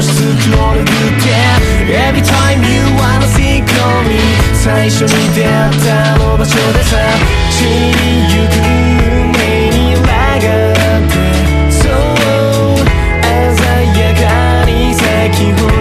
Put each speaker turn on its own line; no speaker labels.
しスクロール Every time you wanna think of me 最初に出会ったあの場所でさ死にゆく目に裏があってそう鮮やかに咲き誇る